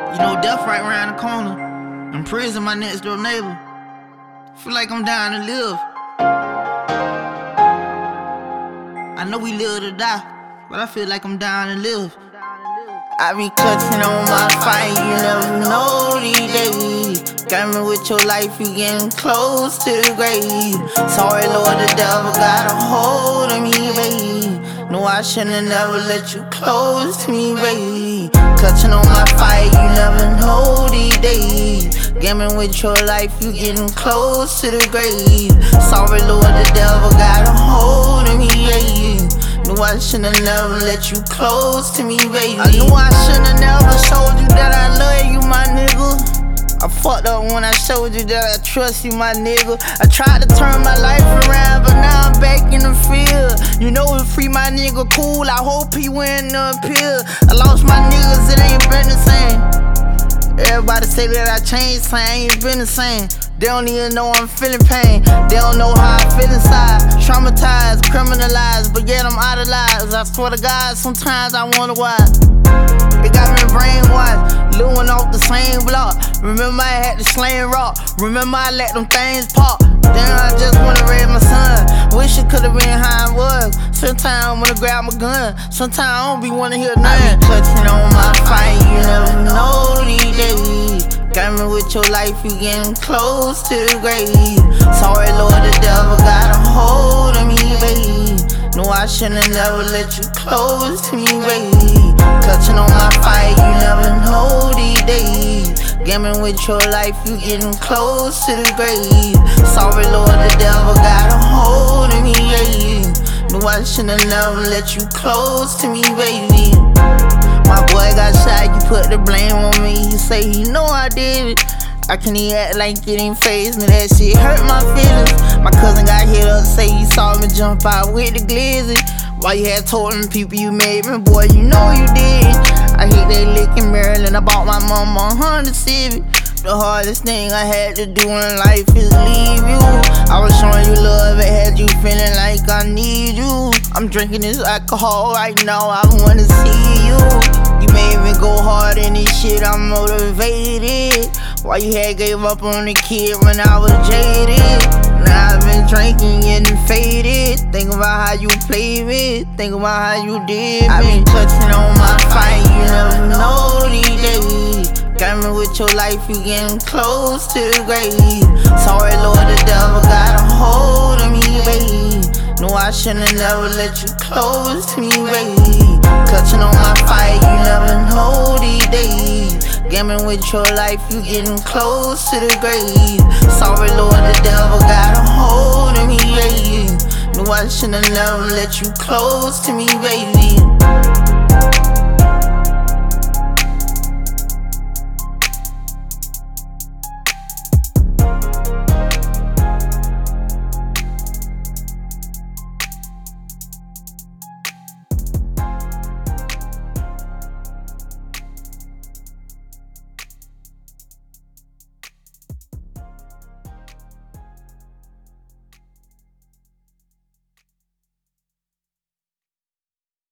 You know, death right around the corner. In prison, my next door neighbor. Feel like I'm dying to live. I know we live to die, but I feel like I'm dying to live. I be clutching on my fight, you never know these days. Got me with your life, you getting close to the grave. Sorry, Lord, the devil got a hold of me, babe. No, I shouldn't never let you close to me, babe. Clutching on my fight, you never know these days. Gaming with your life, you getting close to the grave. Sorry, Lord, the devil got a hold of me, babe. Knew I should've never let you close to me, baby. I knew I should've never showed you that I love you, my nigga. I fucked up when I showed you that I trust you, my nigga. I tried to turn my life around, but now I'm back in the field. You know, free my nigga cool, I hope he win the appeal. I lost my niggas, it ain't been the same. Everybody say that I changed, so I ain't been the same. They don't even know I'm feeling pain. They don't know how I feel inside. Traumatized, criminalized, but yet I'm out of lives. I swear to God, sometimes I wonder why. It got me brainwashed, living off the same block. Remember I had the slang rock. Remember I let them things pop. Then I just wanna raise my son. Wish it could've been how it was. Sometimes I wanna grab my gun. Sometimes I don't be wanna hear nothing. I be clutching on my fight, you never know these days. Got me with your life, you getting close to the grave. Sorry, Lord, the devil got a hold of me, babe. No, I should've never let you close to me, babe. Clutching on my fight, you never know these days. Gaming with your life, you getting close to the grave. Sorry, Lord, the devil got a hold of me, babe. No, I should've never let you close to me, baby. My boy got shot, you put the blame on me. You say he know I did it. I can't even act like it ain't phase me. That shit hurt my feelings. My cousin got hit up, say he saw me jump out with the glizzy. Why you had told them people you made me, boy, you know you did. I hit that lick in Maryland, I bought my mama a Honda Civic. The hardest thing I had to do in life is leave you. I was showing you love, it had you feeling like I need you. I'm drinking this alcohol right now, I wanna see you. You made me go hard in this shit, I'm motivated. Why you had gave up on the kid when I was jaded? Now I've been drinking, getting faded. Think about how you played me, think about how you did me. I been clutching on my fight, you never know these days. Got me with your life, you getting close to the grave. Sorry, Lord, the devil got a hold of me, babe. No, I should've never let you close to me, babe. Clutching on my fight, you never know these days. Gaming with your life, you getting close to the grave. Sorry, Lord, the devil got a hold of me, babe. No, I should've never let you close to me, baby.